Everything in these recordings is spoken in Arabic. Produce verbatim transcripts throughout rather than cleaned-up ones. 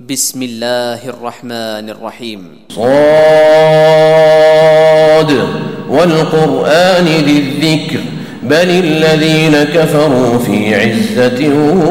بسم الله الرحمن الرحيم. صاد والقرآن ذي الذكر بل الذين كفروا في عزة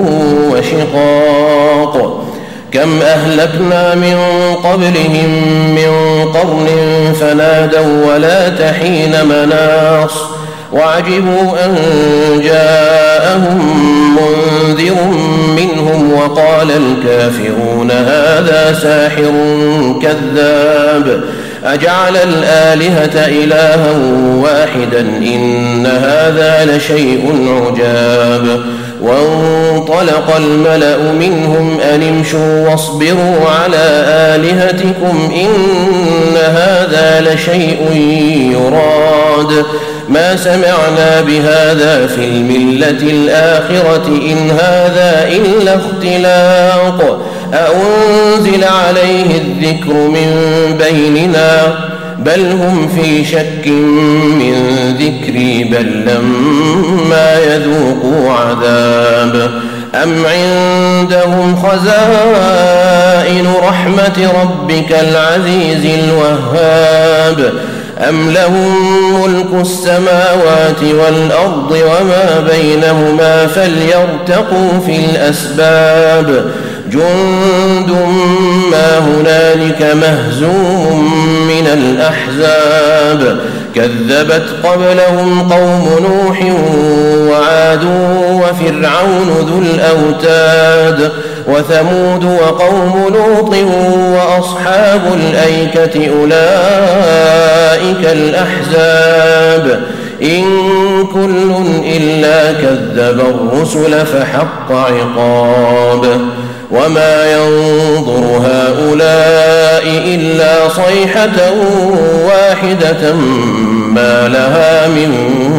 وشقاق. كم أهلكنا من قبلهم من قرن فنادوا ولا تحين مناص وعجبوا أن جاءهم منذر منهم وقال الكافرون هذا ساحر كذاب أجعل الآلهة إلها واحدا إن هذا لشيء عجاب. وانطلق الملأ منهم أن امشوا واصبروا على آلهتكم إن هذا لشيء يراد ما سمعنا بهذا في الملة الآخرة إن هذا إلا اختلاق أأنزل عليه الذكر من بيننا بل هم في شك من ذكري بل لما يذوقوا عذاب. أم عندهم خزائن رحمة ربك العزيز الوهاب أم لهم ملك السماوات والأرض وما بينهما فليرتقوا في الأسباب. جند ما هنالك مهزوم من الأحزاب كذبت قبلهم قوم نوح وعاد وفرعون ذو الأوتاد وثمود وقوم لوط وأصحاب الأيكة أولئك الأحزاب إن كل إلا كذب الرسل فحق عقاب. وما ينظر هؤلاء إلا صيحة واحدة ما لها من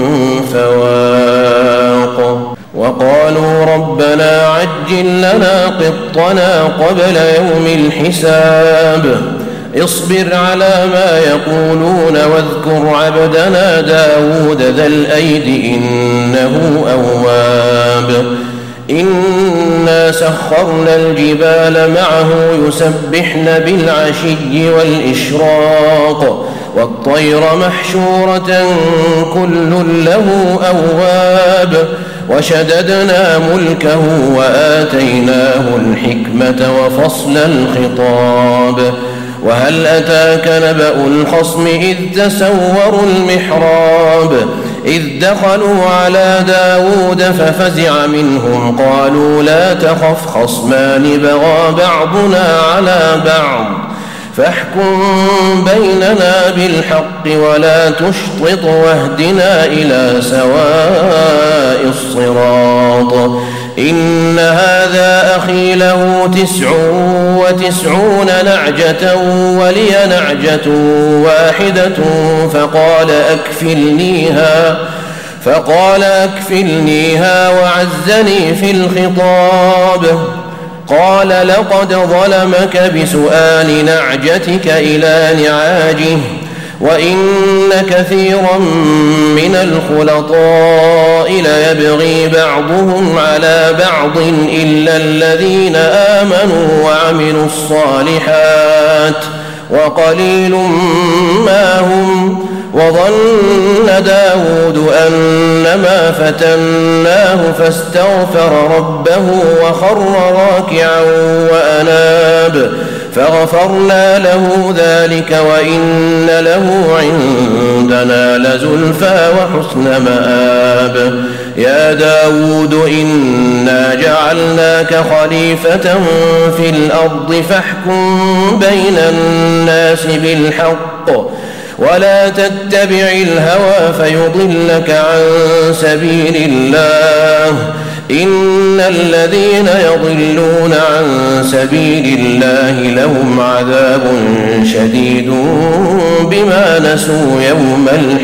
فواق. وقالوا ربنا عجل لنا قطنا قبل يوم الحساب اصبر على ما يقولون واذكر عبدنا داود ذا الأيد إنه أواب. إنا سخرنا الجبال معه يسبحن بالعشي والإشراق والطير محشورة كل له أواب وشددنا ملكه وآتيناه الحكمة وفصل الخطاب. وهل أتاك نبأ الخصم إذ تسوروا المحراب إذ دخلوا على داود ففزع منهم قالوا لا تخف خصمان بغى بعضنا على بعض فاحكم بيننا بالحق ولا تشطط واهدنا إلى سواء الصراط. إن هذا أخي له تسع وتسعون نعجة ولي نعجة واحدة فقال أكفلنيها فقال أكفلنيها وعزني في الخطاب. قال لقد ظلمك بسؤال نعجتك إلى نعاجه وإن كثيرا من الخلطاء ليبغي بعضهم على بعض إلا الذين آمنوا وعملوا الصالحات وقليل ما هم. وظن داود أنما فتناه فاستغفر ربه وخر راكعا وأناب فغفرنا له ذلك وإن له عندنا لزلفى وحسن مآب. يا داود إنا جعلناك خليفة في الأرض فاحكم بين الناس بالحق ولا تتبع الهوى فيضلك عن سبيل الله إن الذين يضلون عن سبيل الله لهم عذاب شديد بما نسوا يوم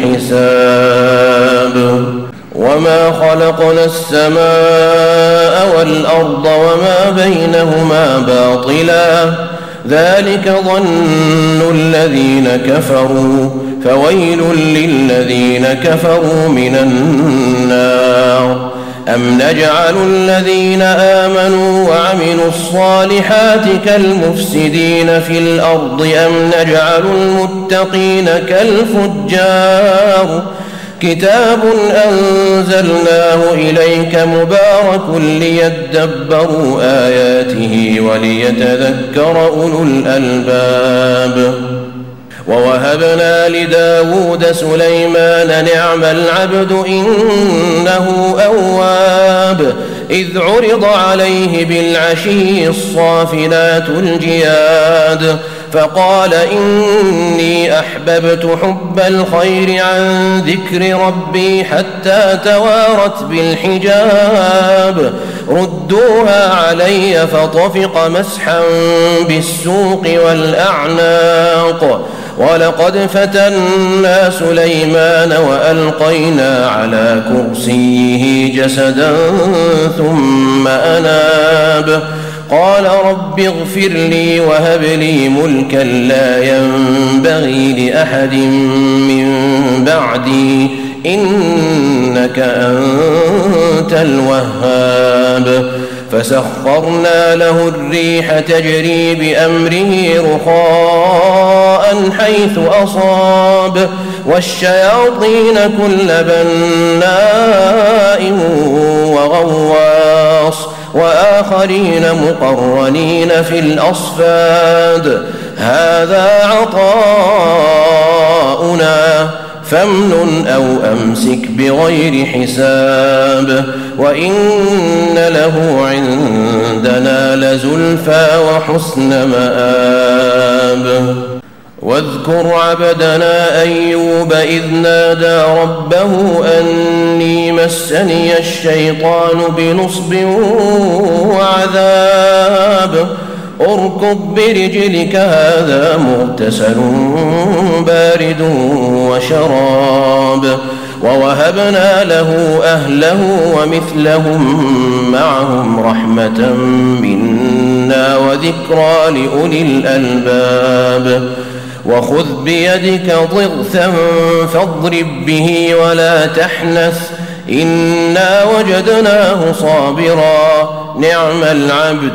الحساب. وما خلقنا السماء والأرض وما بينهما باطلا ذلك ظن الذين كفروا فويل للذين كفروا من النار. أم نجعل الذين آمنوا وعملوا الصالحات كالمفسدين في الأرض أم نجعل المتقين كالفجار كتاب أنزلناه إليك مبارك ليدبروا آياته وليتذكر أولو الألباب ووهبنا لداود سليمان نعم العبد إنه أواب إذ عرض عليه بالعشي الصافنات الجياد فقال إني أحببت حب الخير عن ذكر ربي حتى توارت بالحجاب ردوها علي فطفق مسحا بالسوق والأعناق ولقد فتنا سليمان وألقينا على كرسيه جسدا ثم أناب قال رب اغفر لي وهب لي ملكا لا ينبغي لأحد من بعدي إنك أنت الوهاب فسخرنا له الريح تجري بأمره رخاء حيث أصاب والشياطين كل بناء وغواص وآخرين مقرنين في الأصفاد هذا عطاؤنا فامنن أو أمسك بغير حساب وإن له عندنا لزلفى وحسن مآب واذكر عبدنا أيوب إذ نادى ربه أني مسني الشيطان بنصب وعذاب اركض برجلك هذا مغتسل بارد وشراب ووهبنا له أهله ومثلهم معهم رحمة منا وذكرى لأولي الألباب وخذ بيدك ضغثا فاضرب به ولا تحنث إنا وجدناه صابرا نعم العبد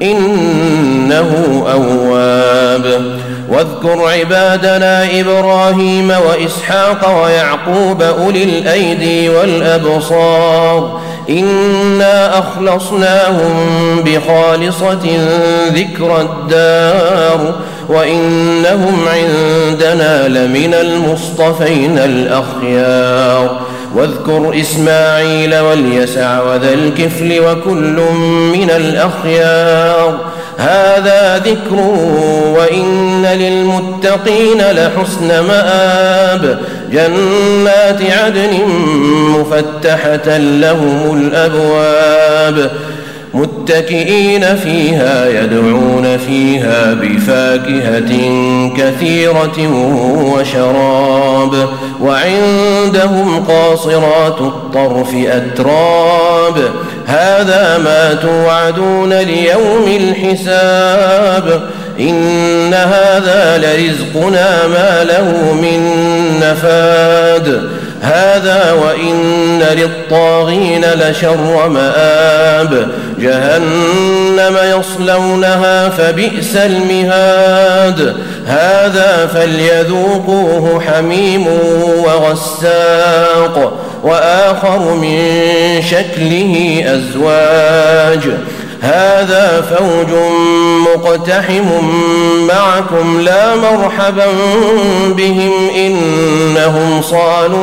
إنه أواب واذكر عبادنا إبراهيم وإسحاق ويعقوب أولي الأيدي والأبصار إنا أخلصناهم بخالصة ذكر الدار وإنهم عندنا لمن المصطفين الأخيار واذكر إسماعيل واليسع وذا الكفل وكل من الأخيار هذا ذكر وإن للمتقين لحسن مآب جنات عدن مفتحة لهم الأبواب متكئين فيها يدعون فيها بفاكهة كثيرة وشراب وعندهم قاصرات الطرف أتراب هذا ما توعدون ليوم الحساب إن هذا لرزقنا ما له من نفاد هذا وإن للطاغين لشر مآب جهنم يصلونها فبئس المهاد هذا فليذوقوه حميم وغساق وآخر من شكله أزواج هذا فوج مقتحم معكم لا مرحبا بهم إنهم صالوا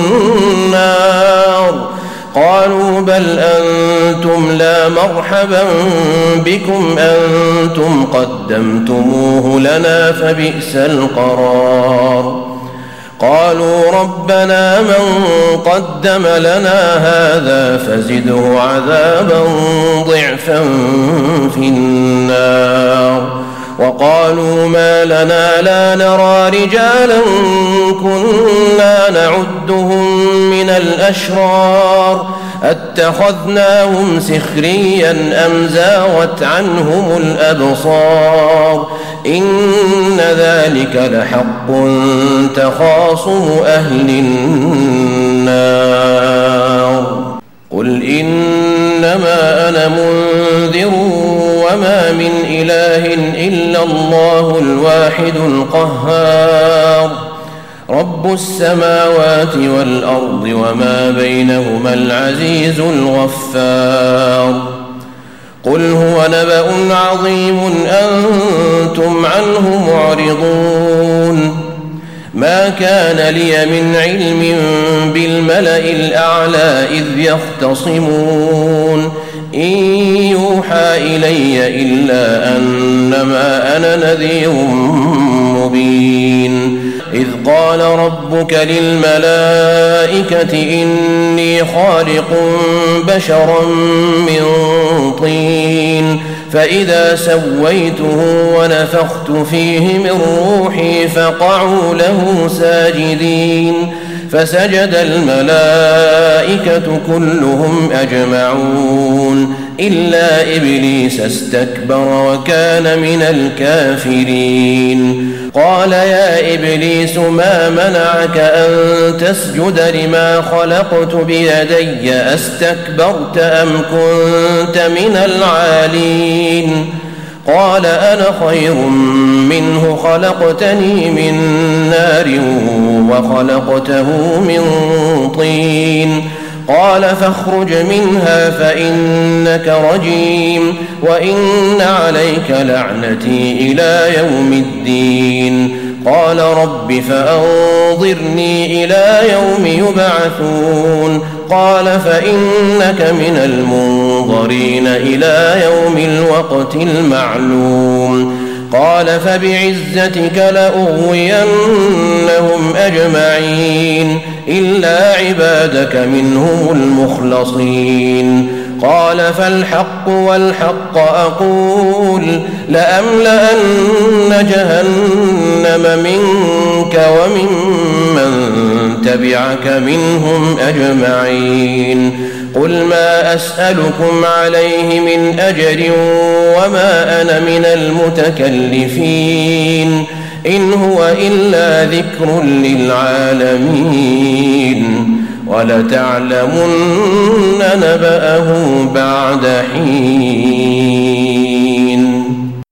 النار قالوا بل أنتم لا مرحبا بكم أنتم قدمتموه لنا فبئس القرار قالوا ربنا من قدم لنا هذا فزده عذابا ضعفا في النار وقالوا ما لنا لا نرى رجالا كنا نعدهم من الأشرار أتخذناهم سخريا أم زاغت عنهم الأبصار إن ذلك لحق تخاصم أهل النار قل إنما أنا منذر وما من إله إلا الله الواحد القهار رب السماوات والأرض وما بينهما العزيز الغفار قل هو نبأ عظيم أنتم عنه معرضون ما كان لي من علم بالملأ الأعلى إذ يختصمون إن يوحى إلي إلا أنما أنا نذير مبين إذ قال ربك للملائكة إني خالق بشرا من طين فإذا سويته ونفخت فيه من روحي فقعوا له ساجدين فسجد الملائكة كلهم أجمعون إلا إبليس استكبر وكان من الكافرين قال يا إبليس ما منعك أن تسجد لما خلقت بيدي أستكبرت أم كنت من العالين قال أنا خير منه خلقتني من نار وخلقته من طين قال فاخرج منها فإنك رجيم وإن عليك لعنتي إلى يوم الدين قال رب فأنظرني إلى يوم يبعثون قال فإنك من المنظرين إلى يوم الوقت المعلوم قال فبعزتك لأغوينهم أجمعين إلا عبادك منهم المخلصين قال فالحق والحق أقول لأملأن جهنم منك وممن تبعك منهم أجمعين قل ما أسألكم عليه من أجر وما أنا من المتكلفين إن هو إلا ذكر للعالمين ولتعلمن نبأه بعد حين